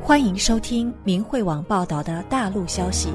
欢迎收听明慧网报道的大陆消息。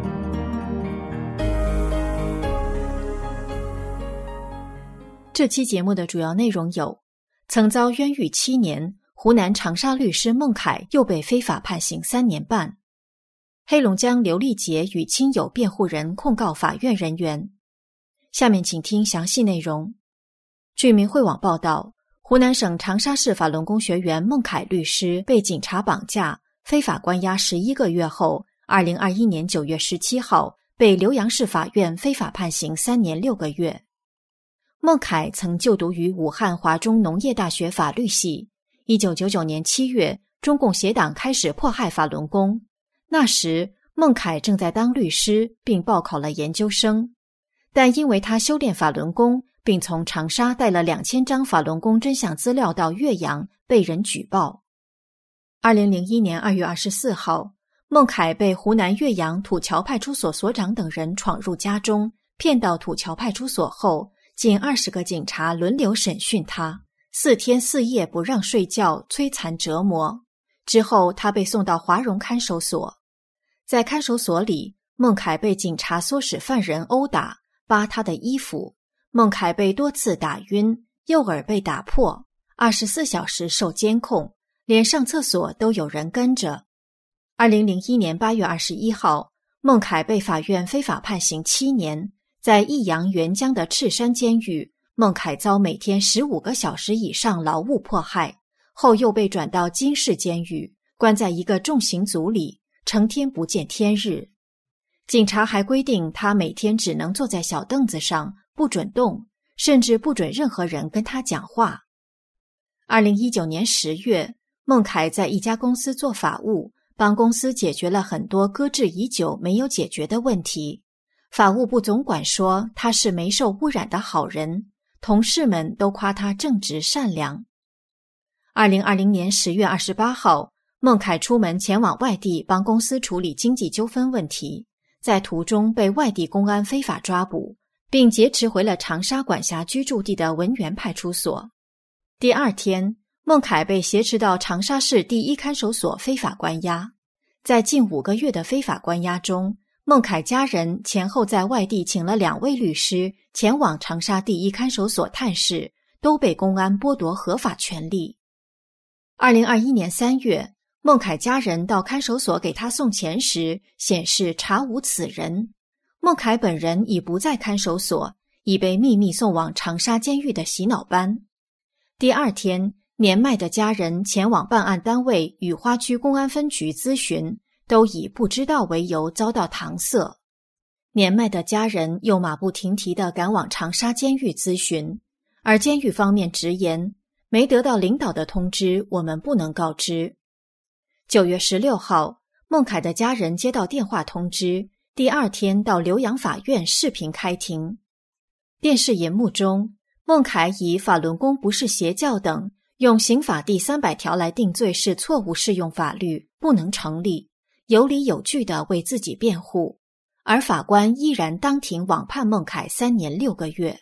这期节目的主要内容有：曾遭冤狱7年，湖南长沙律师孟凯又被非法判刑3年半；黑龙江刘丽杰与亲友辩护人控告法院人员。下面请听详细内容。据明慧网报道，湖南省长沙市法轮功学员孟凯律师被警察绑架，非法关押11个月后，2021年9月17号被浏阳市法院非法判刑3年6个月。孟凯曾就读于武汉华中农业大学法律系。1999年7月，中共协党开始迫害法轮功。那时，孟凯正在当律师，并报考了研究生。但因为他修炼法轮功，并从长沙带了2000张法轮功真相资料到岳阳，被人举报。2001年2月24号，孟凯被湖南岳阳土桥派出所所长等人闯入家中，骗到土桥派出所后，近20个警察轮流审讯他，4天4夜不让睡觉，摧残折磨。之后他被送到华容看守所。在看守所里，孟凯被警察唆使犯人殴打，扒他的衣服。孟凯被多次打晕，右耳被打破，24小时受监控，连上厕所都有人跟着。2001年8月21号，孟凯被法院非法判刑7年，在益阳沅江的赤山监狱，孟凯遭每天15个小时以上劳务迫害，后又被转到金市监狱，关在一个重刑组里，成天不见天日。警察还规定他每天只能坐在小凳子上，不准动，甚至不准任何人跟他讲话。2019年10月，孟凯在一家公司做法务，帮公司解决了很多搁置已久没有解决的问题。法务部总管说他是没受污染的好人，同事们都夸他正直善良。2020年10月28号，孟凯出门前往外地帮公司处理经济纠纷问题，在途中被外地公安非法抓捕，并劫持回了长沙管辖居住地的文源派出所。第二天，孟凯被挟持到长沙市第一看守所非法关押。在近5个月的非法关押中，孟凯家人前后在外地请了2位律师前往长沙第一看守所探视，都被公安剥夺合法权利。2021年3月，孟凯家人到看守所给他送钱时，显示查无此人。孟凯本人已不在看守所，已被秘密送往长沙监狱的洗脑班。第二天，年迈的家人前往办案单位雨花区公安分局咨询，都以不知道为由遭到搪塞。年迈的家人又马不停蹄地赶往长沙监狱咨询，而监狱方面直言，没得到领导的通知，我们不能告知。9月16号，孟凯的家人接到电话通知，第二天到浏阳法院视频开庭。电视荧幕中，孟凯以法轮功不是邪教等，用刑法第300条来定罪是错误适用法律，不能成立，有理有据地为自己辩护，而法官依然当庭网判孟凯3年6个月。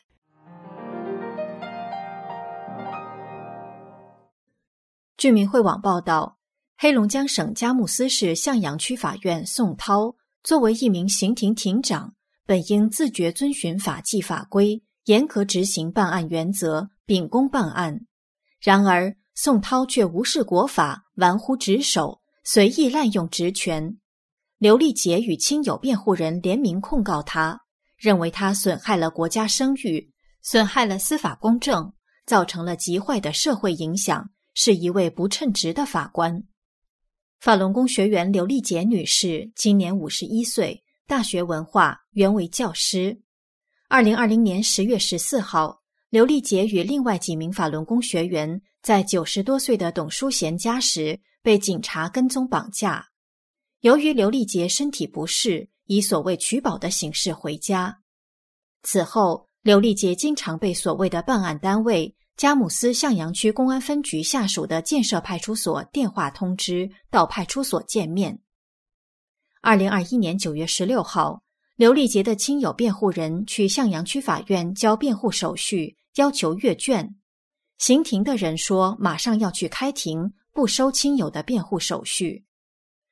据明慧网报道，黑龙江省佳木斯市向阳区法院宋涛作为一名刑庭庭长，本应自觉遵循法纪法规，严格执行办案原则，秉公办案。然而，宋涛却无视国法，玩忽职守，随意滥用职权。刘丽杰与亲友辩护人联名控告他，认为他损害了国家声誉，损害了司法公正，造成了极坏的社会影响，是一位不称职的法官。法轮功学员刘丽杰女士今年51岁，大学文化，原为教师。2020年10月14号，刘丽杰与另外几名法轮功学员在90多岁的董淑贤家时被警察跟踪绑架。由于刘丽杰身体不适，以所谓取保的形式回家。此后，刘丽杰经常被所谓的办案单位佳木斯向阳区公安分局下属的建设派出所电话通知到派出所见面。2021年9月16号，刘丽杰的亲友辩护人去向阳区法院交辩护手续，要求阅卷。刑庭的人说马上要去开庭，不收亲友的辩护手续。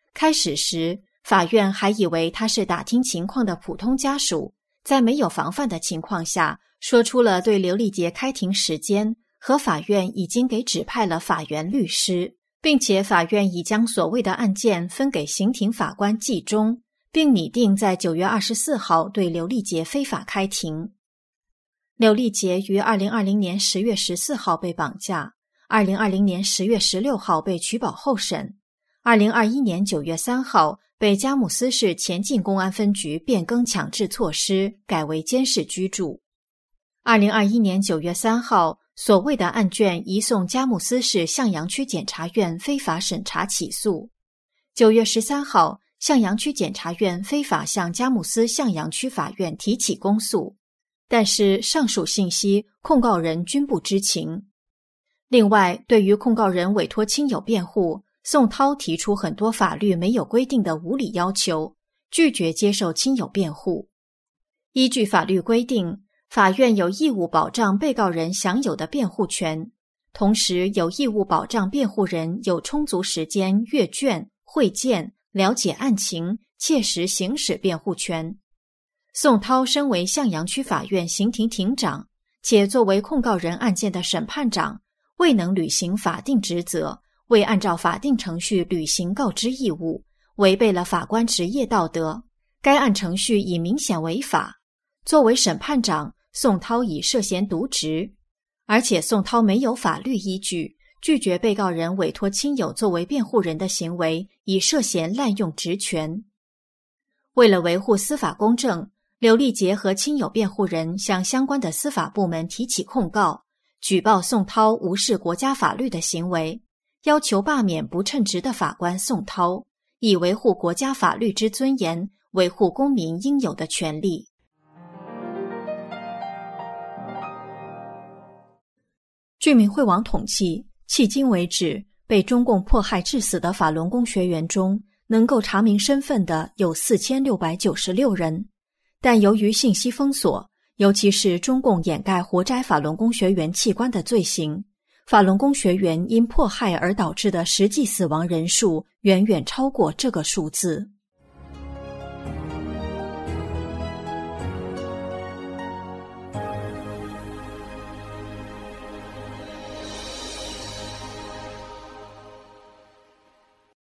开始时，法院还以为他是打听情况的普通家属，在没有防范的情况下，说出了对刘丽杰开庭时间和法院已经给指派了法援律师，并且法院已将所谓的案件分给刑庭法官季中，并拟定在9月24号对刘丽杰非法开庭。刘丽杰于2020年10月14号被绑架，2020年10月16号被取保候审，2021年9月3号被佳木斯市前进公安分局变更强制措施，改为监视居住。2021年9月3号，所谓的案卷移送佳木斯市向阳区检察院非法审查起诉。9月13号，向阳区检察院非法向佳木斯向阳区法院提起公诉，但是上述信息控告人均不知情。另外，对于控告人委托亲友辩护，宋涛提出很多法律没有规定的无理要求，拒绝接受亲友辩护。依据法律规定，法院有义务保障被告人享有的辩护权，同时有义务保障辩护人有充足时间阅卷、会见、了解案情，切实行使辩护权。宋涛身为向阳区法院刑庭庭长，且作为控告人案件的审判长，未能履行法定职责，未按照法定程序履行告知义务，违背了法官职业道德，该案程序已明显违法。作为审判长，宋涛已涉嫌渎职，而且宋涛没有法律依据，拒绝被告人委托亲友作为辩护人的行为，已涉嫌滥用职权。为了维护司法公正，刘丽杰和亲友辩护人向相关的司法部门提起控告，举报宋涛无视国家法律的行为，要求罢免不称职的法官宋涛，以维护国家法律之尊严，维护公民应有的权利。居民会网统计，迄今为止，被中共迫害致死的法轮功学员中，能够查明身份的有4696人，但由于信息封锁，尤其是中共掩盖活摘法轮功学员器官的罪行，法轮功学员因迫害而导致的实际死亡人数远远超过这个数字。